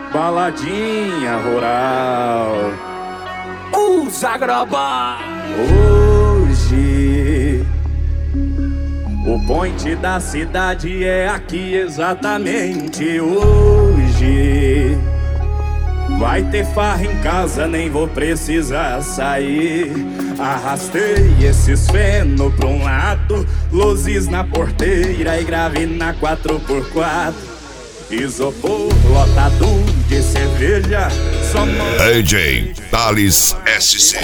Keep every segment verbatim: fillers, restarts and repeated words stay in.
baladinha rural. Os Agroboy. Hoje o point da cidade é aqui exatamente hoje. Vai ter farra em casa, nem vou precisar sair. Arrastei esses feno pra um lado, luzes na porteira e grave na quatro por quatro. Isopor lotado de cerveja, só D J Thales S C.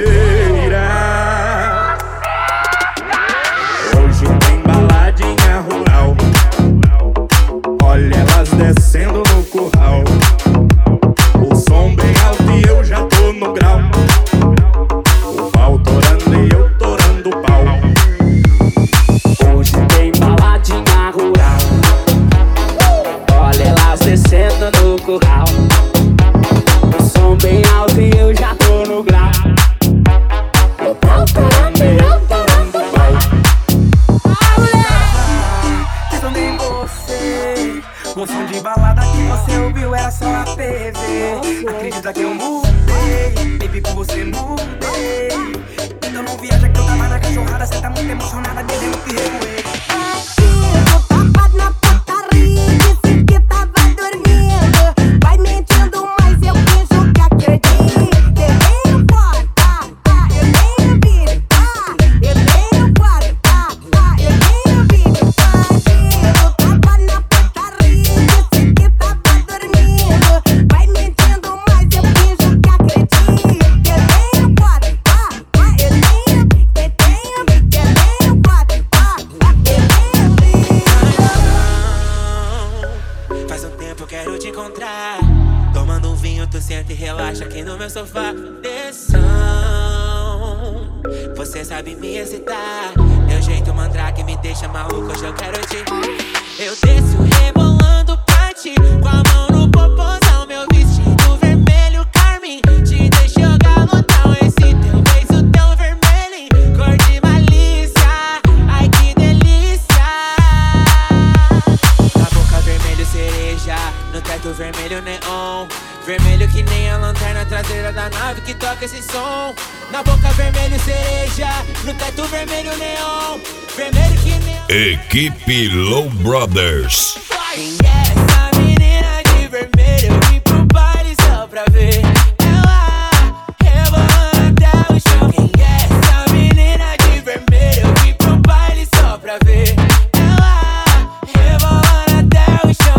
Poeira. Hoje tem baladinha rural. Olha elas descendo no curral. O som bem alto e eu já tô no grau. O pau torando e eu torando o pau. Hoje tem baladinha rural. Olha elas descendo no curral. O som bem alto e eu já tô no grau. O pau torando e eu torando o pau. Ah, mulher, que também você. O som de balada que você ouviu era só a T V. Acredita que eu mudei, baby, com você mudei. Então não viaja que eu tava na cachorrada. Cê tá muito emocionada, dizendo que revoei. Tomando um vinho, tu senta e relaxa aqui no meu sofá. Deção, você sabe me excitar. Meu jeito mandrake me deixa maluco, hoje eu quero te. Eu desço rebolando pra ti, com a mão no popozão. Meu vestido vermelho carmim te deixa eu galotão. Esse teu beijo tão vermelho, cor de malícia. Ai que delícia. Na boca vermelho cereja, no teto vermelho neon. Vermelho que nem a lanterna traseira da nave que toca esse som. Na boca vermelho cereja, no teto vermelho neon. Vermelho que nem a... Equipe Low Brothers. Quem é essa menina de vermelho? Eu vim pro baile só pra ver ela rebolando até o chão. Quem é essa menina de vermelho? Eu vim pro baile só pra ver ela rebolando até o chão.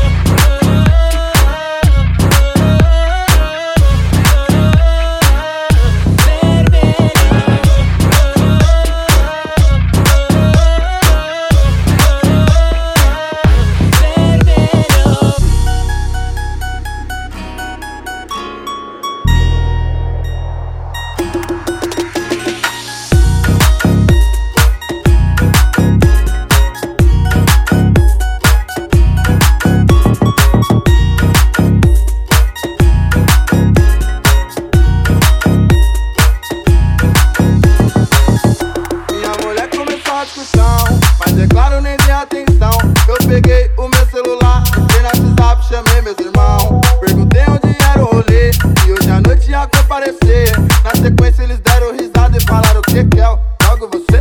Mas é claro, nem dei atenção. Eu peguei o meu celular, entrei no WhatsApp, chamei meus irmãos. Perguntei onde era o rolê e hoje à noite ia comparecer. Na sequência eles deram risada e falaram: o que que é? Logo você?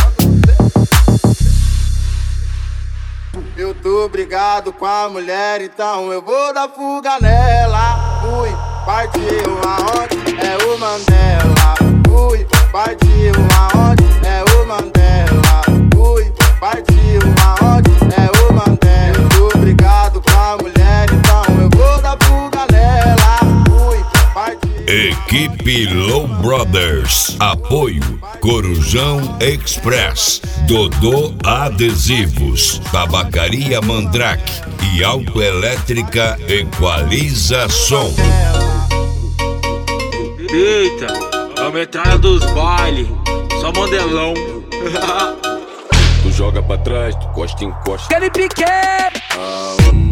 Eu tô brigado com a mulher, então eu vou dar fuga nela. Fui, partiu aonde? É o Mandela. Fui, partiu aonde? É o Mandela. Fui, partiu aonde? É o Mandela. Eu tô brigado com a mulher, então eu vou dar fuga nela. Fui, partiu. Equipe Low Brothers. Apoio Corujão Express, Dodô Adesivos, Tabacaria Mandrake e Autoelétrica Equaliza Som. Eita, é a metralha dos bailes, só modelão. Tu joga pra trás, tu costa em costa. Aquele pique! Ah, hum.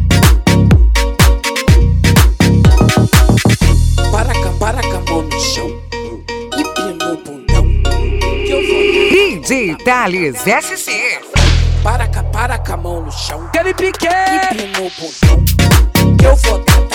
Para cá, para cá, no chão. D J Thales S C. Para cá, para com a mão no chão. Aquele pique. Empina o bundão. Eu vou dar